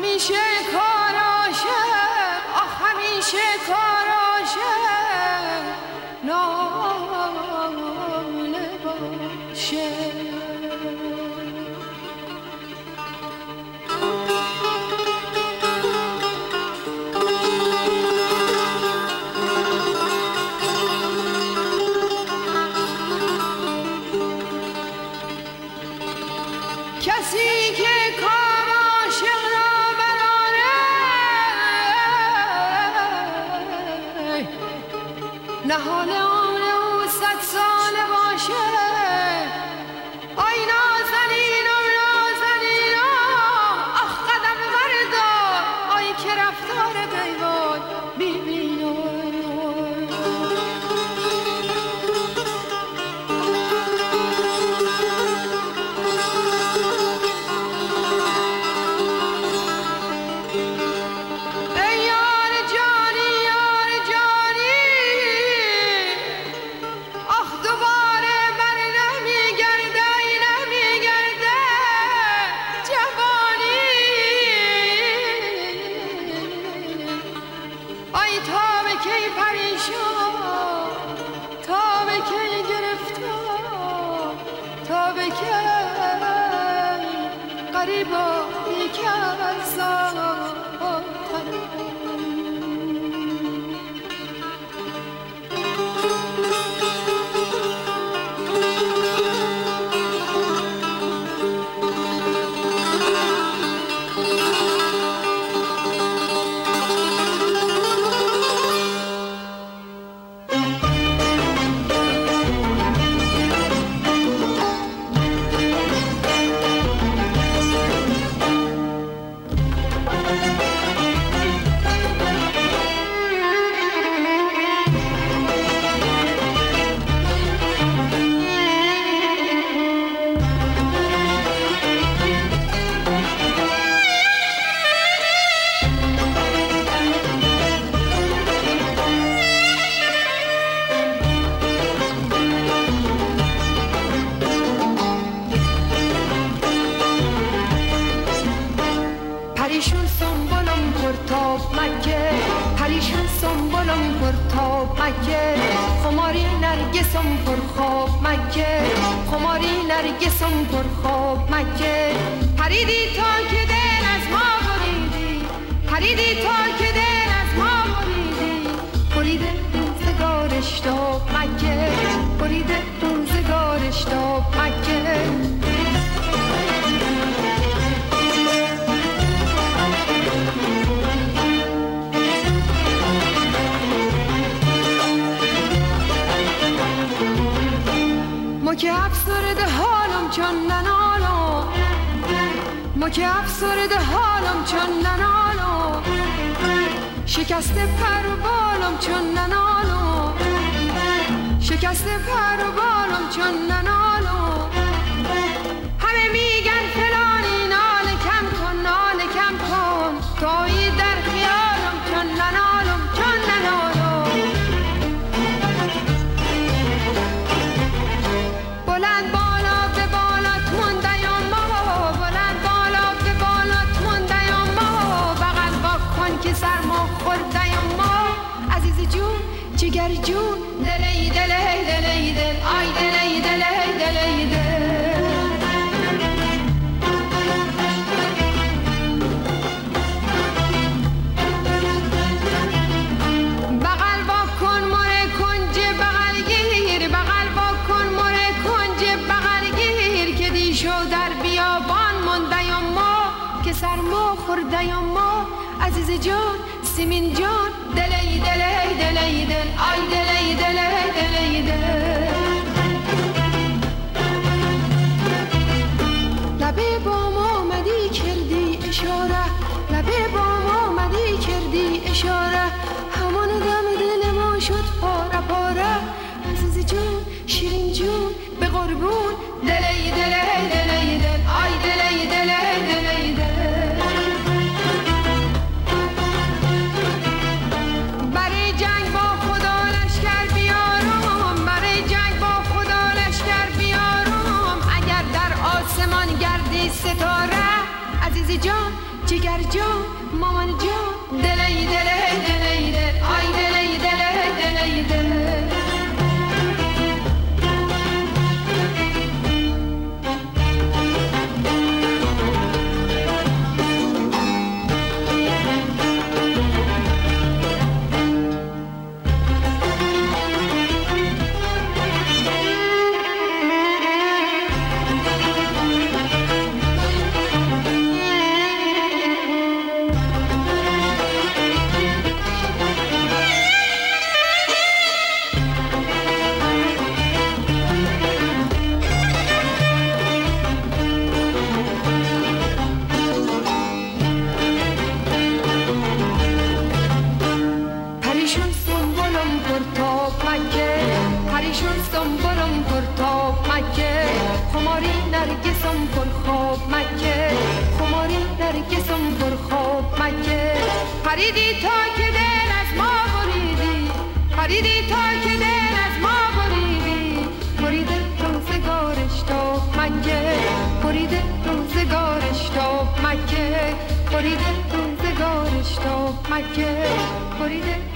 همیشه کاراشه همیشه کاراشه ناله باشه کسی که کار عاشق را براره نهال عمر او 100 ساله باشه آی نازنینم نازنینم آخ قدم بردار آی که رفتار دیوان ببینم نرگسم پر خواب مکه پریدی تا که دل از ما بریدی پریدی تا که دل از ما بریدی بریده روزگارش تا مکه بریده روزگارش تا مکه که افسرده حالم چون ننالم ما که افسرده حالم چون ننالم شکسته پر و بالم چون ننالم شکسته پر و بالم چون ننالم همه میگن فلانی ناله کم کن تویی در خیالم چون ننالم چون ننالم بلند بالا به بالات موندیم ما بلند بالا به بالات موندیم ما بغل با کن که سرما خوردیم ما عزیز جون جگر جون دلی دلی دلی دل آی دلی دلی دلی دل خوردیم ما عزیز جان سیمین جان دلی دلی دلی دل آی دلی دلی دلی دل لبه بام آمدی کردی اشاره لبه بام آمدی کردی اشاره همان دم دل ما شد پاره پاره عزیز جان شیرین جان به قربون دلی دلی دلی دل آی دلی دلی دلی دل ستاره عزیز جان جگر جان مامان جان دلی دلی دلی دل آی دلی دلی دلی دل پریدی تا که دل از ما بریدی پریدی تا که دل از ما بریدی بریده روزگارش تا مکه بریده روزگارش تا مکه بریده روزگارش تا مکه بریده